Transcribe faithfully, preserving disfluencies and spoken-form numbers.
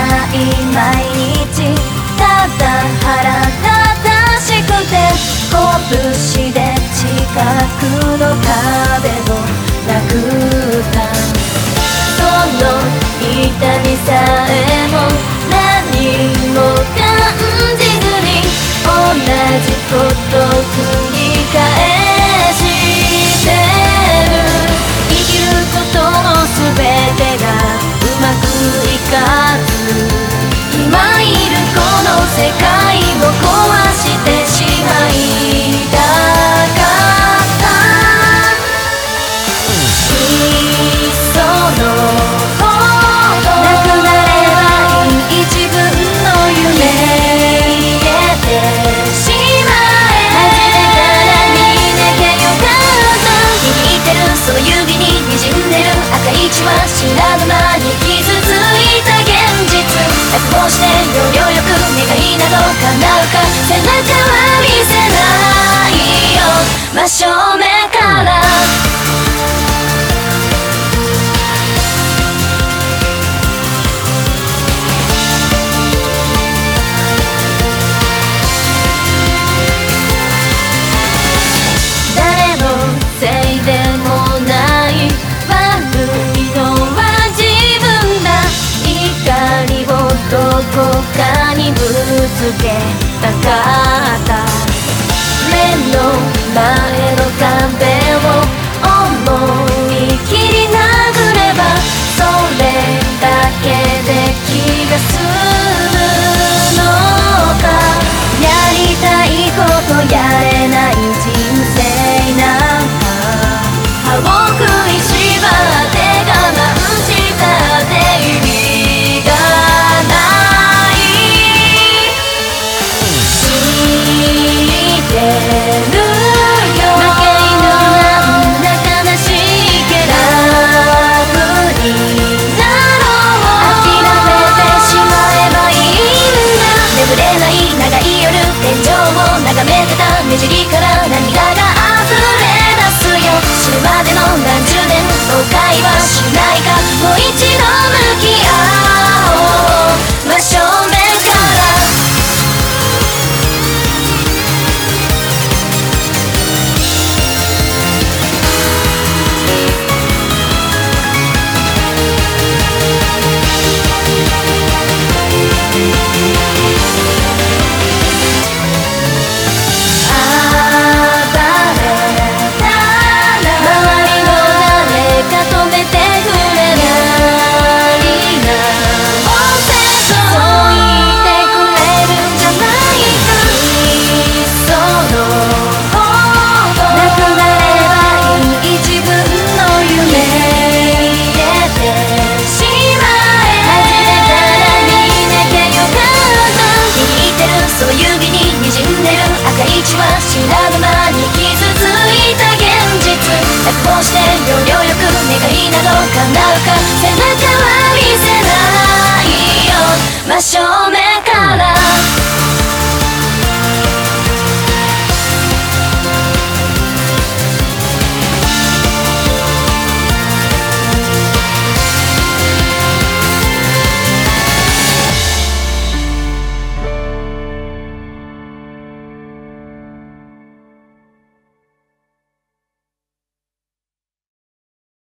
ない毎日、ただ腹立たしくて拳で近くの壁を殴った。その痛みさえも何も感じずに同じことを繰り返してる。生きることの全てがうまくいかず、今いるこの世界を壊してしまいたかった。いっそのことなくなればいい自分の夢消えてしまえ。初めから見なきゃよかった。握ってるその指に滲んでる赤い血は知らぬ間に傷ついた現実。覚悟して要領よく願いなど叶うか。背中は見せないよ真正面から。誰のせいでもない悪いのは自分だ。怒りをどこかにぶつけたかった。目の前の壁を思い切り殴ればそれだけで気が済むのか。やりたいことやれない